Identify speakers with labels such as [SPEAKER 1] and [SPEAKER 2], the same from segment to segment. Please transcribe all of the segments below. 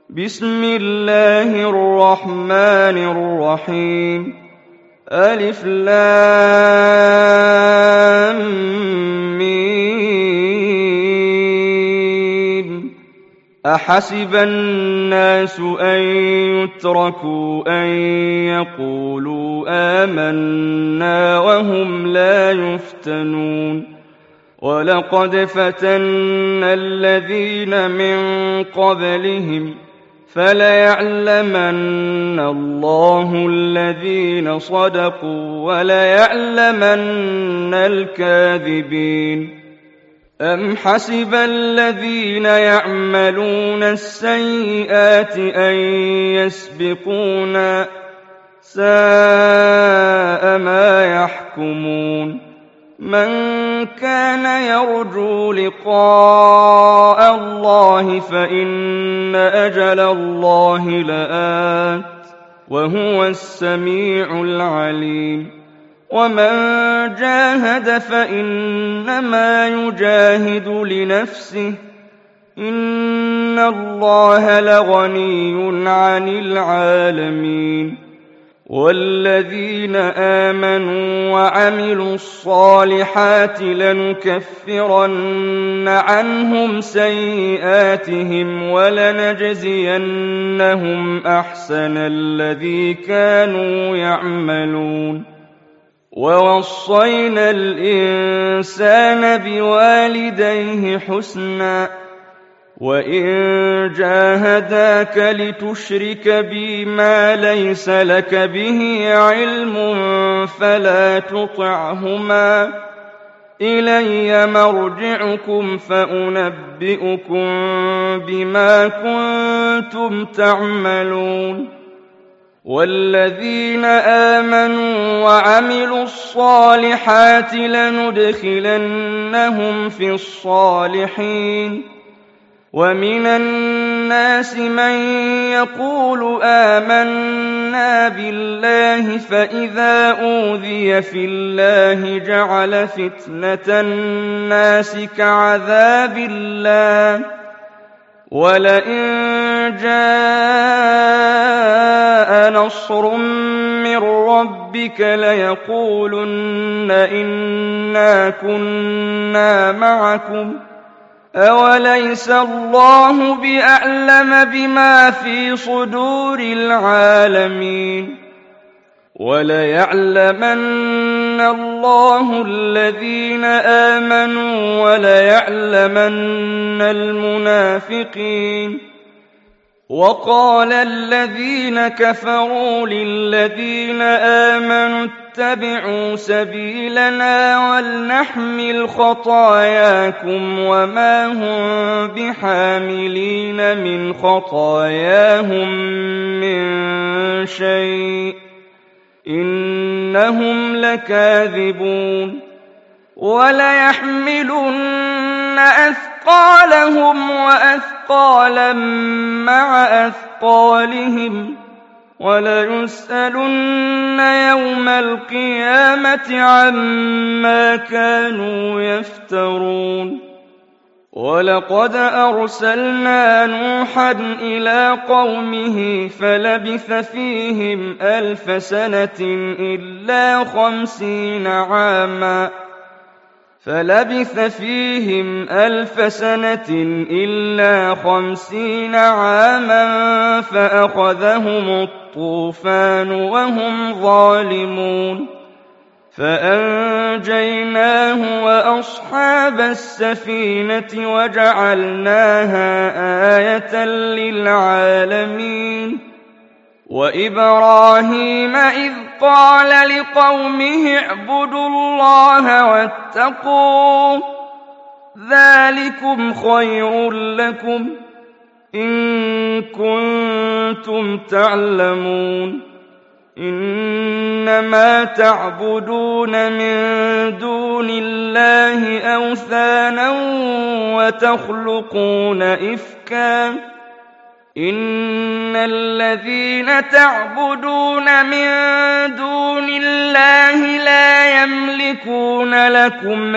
[SPEAKER 1] بسم الله الرحمن الرحيم ألف لام ميم أحسب الناس أن يتركوا أن يقولوا آمنا وهم لا يفتنون ولقد فتنا الذين من قبلهم فليعلمن الله الذين صدقوا وليعلمن الكاذبين أم حسب الذين يعملون السيئات أن يسبقونا ساء ما يحكمون من كان يرجو لقاء الله فإن أجل الله لآت وهو السميع العليم ومن جاهد فإنما يجاهد لنفسه إن الله لغني عن العالمين والذين آمنوا وعملوا الصالحات لنكفرن عنهم سيئاتهم ولنجزينهم أحسن الذي كانوا يعملون ووصينا الإنسان بوالديه حسنا وإن جاهداك لتشرك بي ما ليس لك به علم فلا تطعهما إلي مرجعكم فأنبئكم بما كنتم تعملون والذين آمنوا وعملوا الصالحات لندخلنهم في الصالحين ومن الناس من يقول آمنا بالله فإذا أوذي في الله جعل فتنة الناس كعذاب الله ولئن جاء نصر من ربك ليقولن إنا كنا معكم أوليس الله بأعلم بما في صدور العالمين وليعلمن الله الذين آمنوا وليعلمن المنافقين وقال الذين كفروا للذين آمنوا اتبعوا سبيلنا ولنحمل خطاياكم وما هم بحاملين من خطاياهم من شيء إنهم لكاذبون وليحملن أثقالهم وأثقالا مع أثقالهم وليسألن يوم القيامة عما كانوا يفترون ولقد أرسلنا نوحا إلى قومه فلبث فيهم 1000 سنة إلا 50 عاما فأخذهم الطوفان وهم ظالمون فأنجيناه وأصحاب السفينة وجعلناها آية للعالمين وإبراهيم إذ قال لقومه اعبدوا الله واتقوه ذلكم خير لكم إن كنتم تعلمون إنما تعبدون من دون الله أوثانا وتخلقون إفكا إن الذين تعبدون من دون الله لا يملكون لكم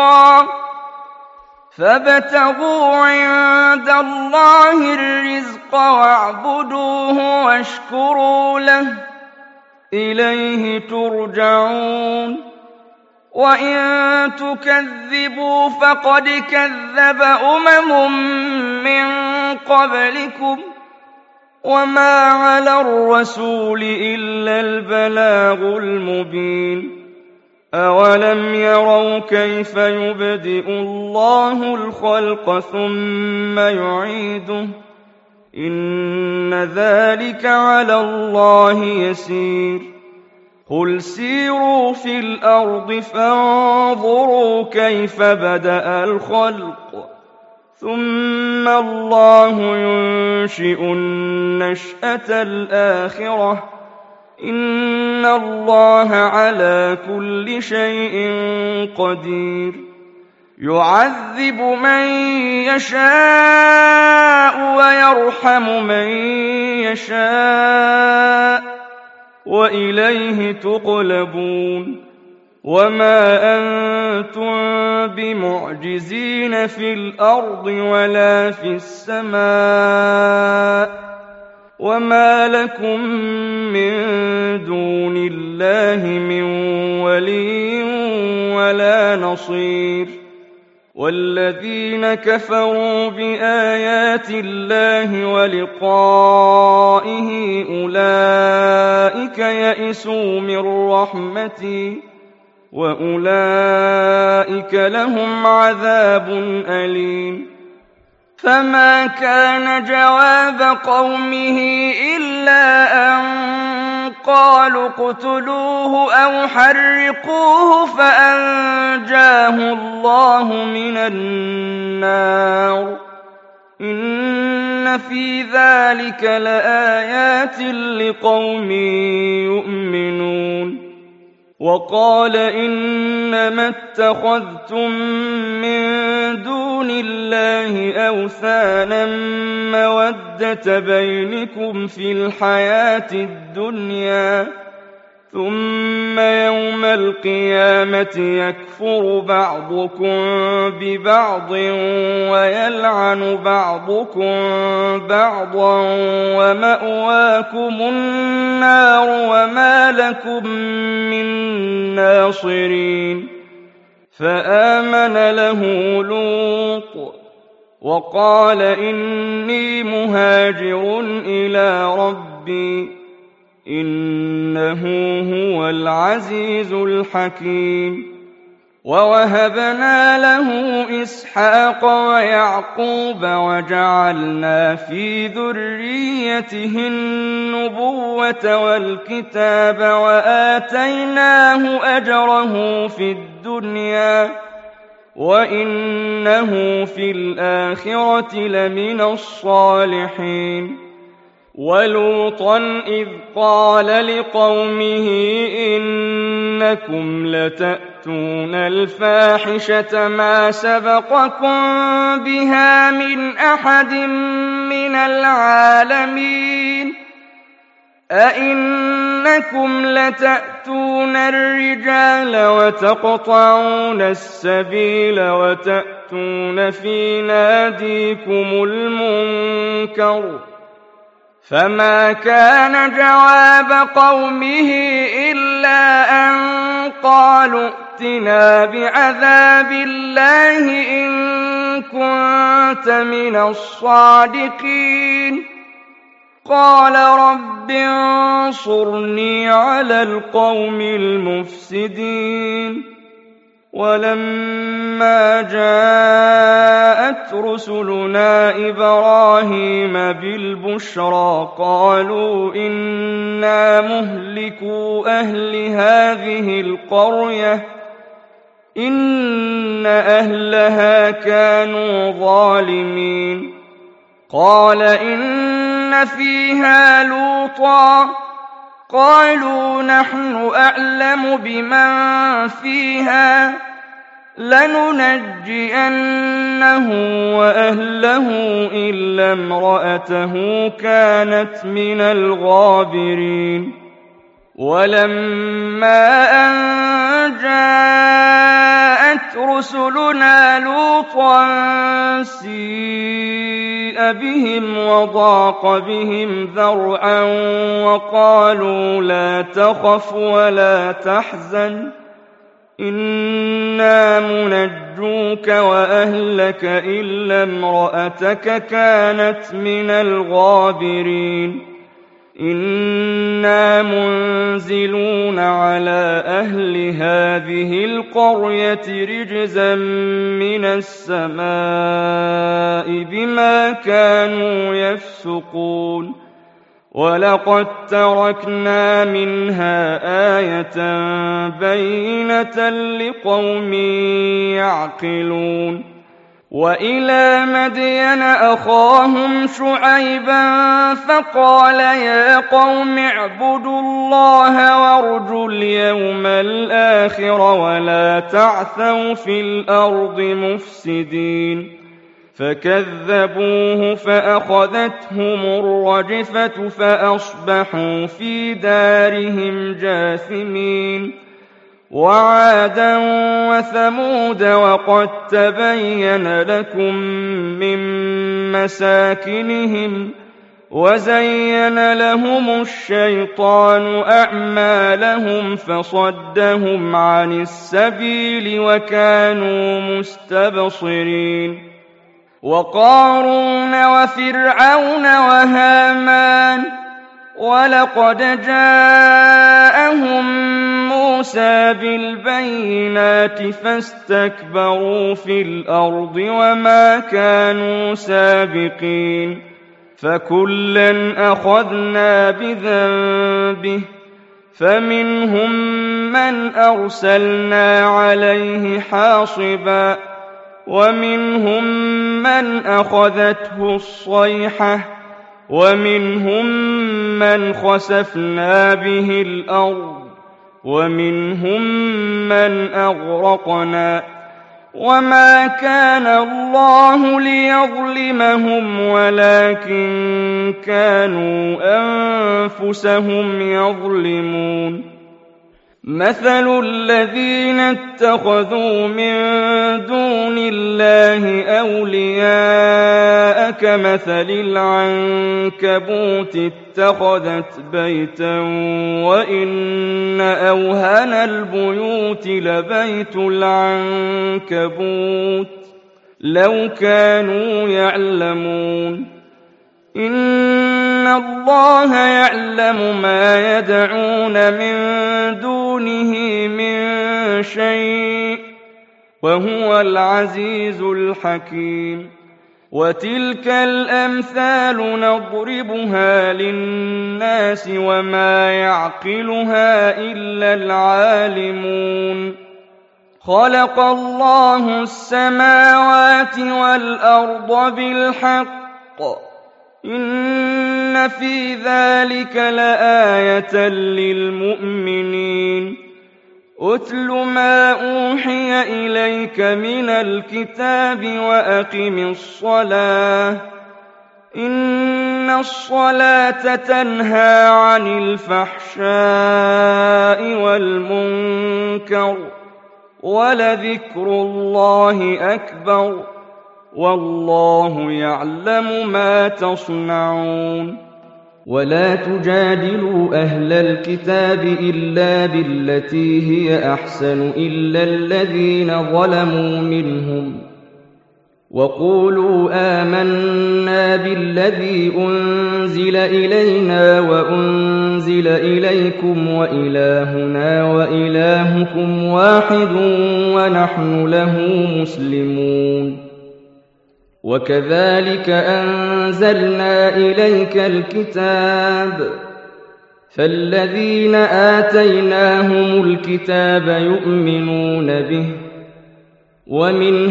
[SPEAKER 1] رزقا فابتغوا عند الله الرزق واعبدوه واشكروا له إليه ترجعون وإن تكذبوا فقد كذب من قبلكم وما على الرسول إلا البلاغ المبين أولم يروا كيف يبدئ الله الخلق ثم يعيده إن ذلك على الله يسير قل سيروا في الأرض فانظروا كيف بدأ الخلق ثم الله ينشئ النشأة الآخرة إن الله على كل شيء قدير يعذب من يشاء ويرحم من يشاء وإليه تقلبون وما أنتم بمعجزين في الأرض ولا في السماء وما لكم من دون الله من ولي ولا نصير والذين كفروا بآيات الله ولقائه أولئك يئسوا من رحمتي وأولئك لهم عذاب أليم فما كان جواب قومه إلا أن قالوا اقتلوه أو حرقوه فأنجاه الله من النار إن في ذلك لآيات لقوم يؤمنون وقال إنما اتخذتم من دون الله أوثانا مودة بينكم في الحياة الدنيا ثم يوم القيامة يكفر بعضكم ببعض ويلعن بعضكم بعضا ومأواكم النار وما لكم من ناصرين فآمن له لوط وقال إني مهاجر إلى ربي إنه هو العزيز الحكيم ووهبنا له إسحاق ويعقوب وجعلنا في ذريته النبوة والكتاب وآتيناه أجره في الدنيا وإنه في الآخرة لمن الصالحين ولوطا إذ قال لقومه إنكم لتأتون الفاحشة ما سبقكم بها من أحد من العالمين أئنكم لتأتون الرجال وتقطعون السبيل وتأتون في ناديكم المنكر فما كان جواب قومه إلا أن قالوا ائتنا بعذاب الله إن كنت من الصادقين قال رب انصرني على القوم المفسدين ولما جاءت رسلنا إبراهيم بالبشرى قالوا إنا مهلكو أهل هذه القرية إن أهلها كانوا ظالمين قال إن فيها لوطا قالوا نحن أعلم بمن فيها لننجينه وأهله إلا امرأته كانت من الغابرين ولما أن جاءت رسلنا لوطا سيء سيء بهم وضاق بهم ذرعا وقالوا لا تخف ولا تحزن إنا منجوك وأهلك إلا امرأتك كانت من الغابرين إنا منزلون على أهل هذه القرية رجزا من السماء بما كانوا يفسقون ولقد تركنا منها آية بينة لقوم يعقلون وإلى مدين أخاهم شعيبا فقال يا قوم اعبدوا الله وارجوا اليوم الآخر ولا تعثوا في الأرض مفسدين فكذبوه فأخذتهم الرجفة فأصبحوا في دارهم جاثمين وعادا وثمود وقد تبين لكم من مساكنهم وزين لهم الشيطان أعمالهم فصدهم عن السبيل وكانوا مستبصرين وقارون وفرعون وهامان ولقد جاءهم موسى بالبينات فاستكبروا في الأرض وما كانوا سابقين فكلا أخذنا بذنبه فمنهم من أرسلنا عليه حاصبا ومنهم من أخذته الصيحة ومنهم من خسفنا به الأرض ومنهم من أغرقنا وما كان الله ليظلمهم ولكن كانوا أنفسهم يظلمون مثل الذين اتخذوا من دون الله أولياء كمثل العنكبوت اتخذت بيتا وإن أوهن البيوت لبيت العنكبوت لو كانوا يعلمون إن الله يعلم ما يدعون من دونه من شيء وهو العزيز الحكيم وتلك الأمثال نضربها للناس وما يعقلها إلا العالمون خلق الله السماوات والأرض بالحق إن في ذلك لآية للمؤمنين أتل ما أوحي إليك من الكتاب وأقم الصلاة إن الصلاة تنهى عن الفحشاء والمنكر ولذكر الله أكبر والله يعلم ما تصنعون ولا تجادلوا أهل الكتاب إلا بالتي هي أحسن إلا الذين ظلموا منهم وقولوا آمنا بالذي أنزل إلينا وأنزل إليكم وإلهنا وإلهكم واحد ونحن له مسلمون وكذلك أنزلنا إليك الكتاب فالذين آتيناهم الكتاب يؤمنون به ومن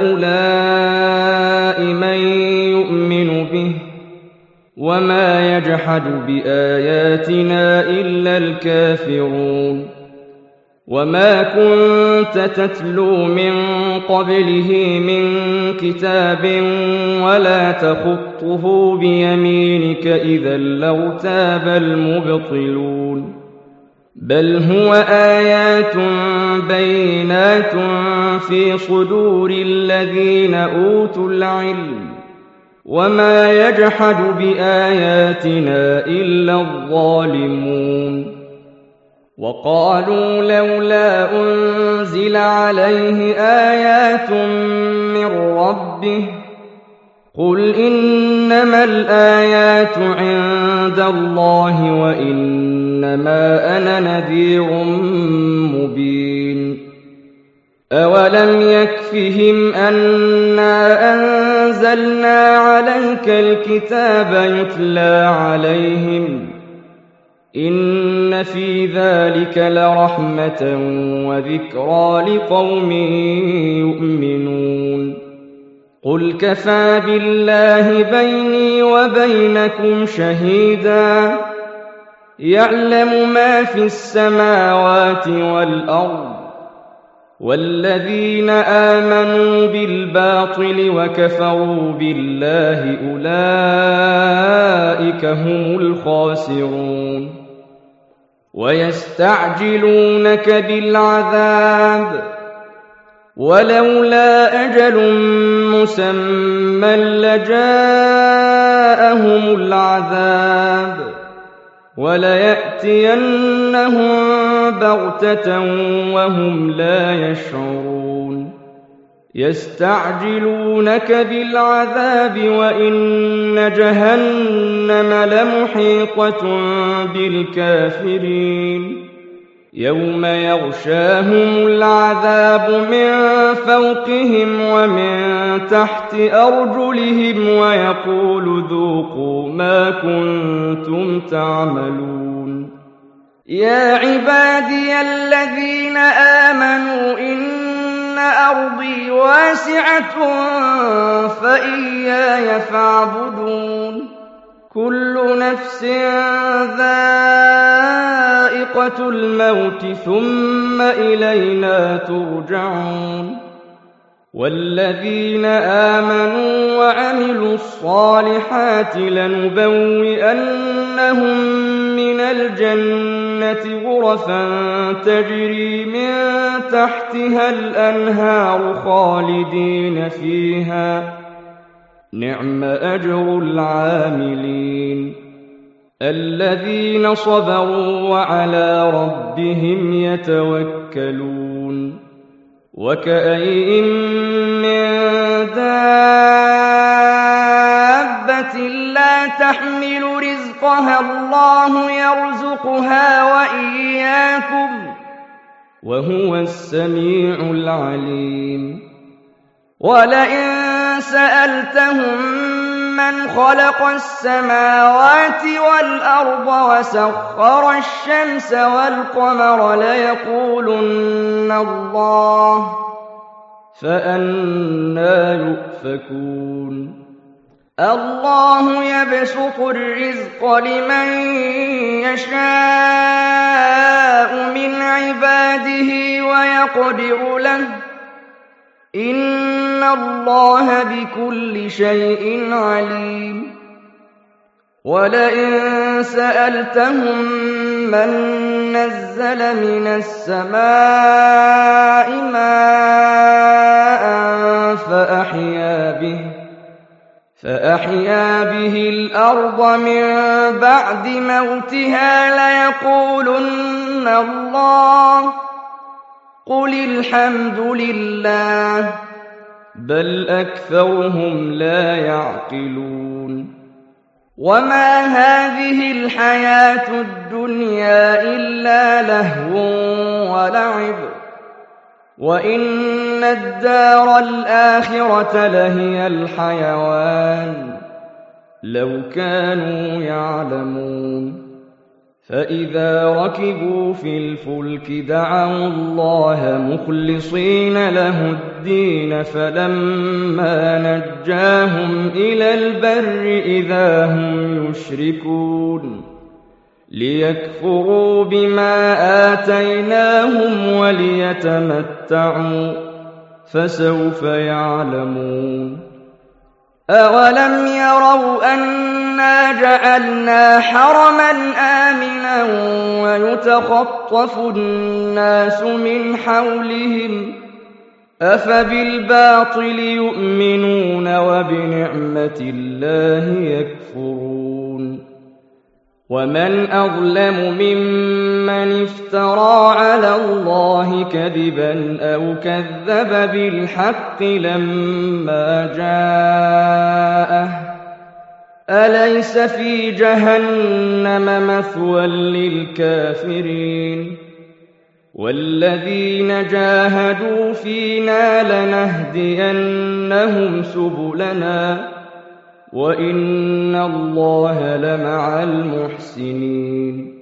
[SPEAKER 1] هؤلاء من يؤمن به وما يجحد بآياتنا إلا الكافرون وما كنت تتلو من قبله من كتاب ولا تخطه بيمينك إذا لارتاب المبطلون بل هو آيات بينات في صدور الذين أوتوا العلم وما يجحد بآياتنا إلا الظالمون وقالوا لولا أنزل عليه آيات من ربه قل إنما الآيات عند الله وإنما أنا نذير مبين أولم يكفهم أنا أنزلنا عليك الكتاب يتلى عليهم إن في ذلك لرحمة وذكرى لقوم يؤمنون قل كفى بالله بيني وبينكم شهيدا يعلم ما في السماوات والأرض والذين آمنوا بالباطل وكفروا بالله أولئك هم الخاسرون ويستعجلونك بالعذاب ولولا أجل مسمى لجاءهم العذاب وليأتينهم بغتة وهم لا يشعرون يستعجلونك بالعذاب وإن جهنم لمحيطة بالكافرين يوم يغشاهم العذاب من فوقهم ومن تحت أرجلهم ويقول ذوقوا ما كنتم تعملون يا عبادي الذين آمنوا إن أرضي واسعة فإياي فاعبدون كل نفس ذائقة الموت ثم إلينا ترجعون والذين آمنوا وعملوا الصالحات لنبوئنهم من الجنة غرفا تجري من تحتها الأنهار خالدين فيها نعم أجر العاملين الذين صبروا وعلى ربهم يتوكلون وكأين من دابة لا تحمل رزقها الله يرزقها وإياكم وهو السميع العليم ولئن سألتهم من خلق السماوات والأرض وسخر الشمس والقمر ليقولن الله فأنى يؤفكون الله يبسط الرزق لمن يشاء من عباده ويقدر له إن الله بكل شيء عليم ولئن سألتهم من نزل من السماء ماء فأحيا به الأرض من بعد موتها ليقولن الله قل الحمد لله بل أكثرهم لا يعقلون وما هذه الحياة الدنيا إلا لهو ولعب وإن الدار الآخرة لهي الحيوان لو كانوا يعلمون فإذا ركبوا في الفلك دعوا الله مخلصين له الدين فلما نجاهم إلى البر إذا هم يشركون ليكفروا بما آتيناهم وليتمتعوا فسوف يعلمون أولم يروا أنا جعلنا حرما آمنا ويتخطف الناس من حولهم أفبالباطل يؤمنون وبنعمة الله يكفرون ومن أظلم ممن افترى على الله كذبا أو كذب بالحق لما جاءه أليس في جهنم مثوى للكافرين والذين جاهدوا فينا لنهدينهم سبلنا وإن الله لمع المحسنين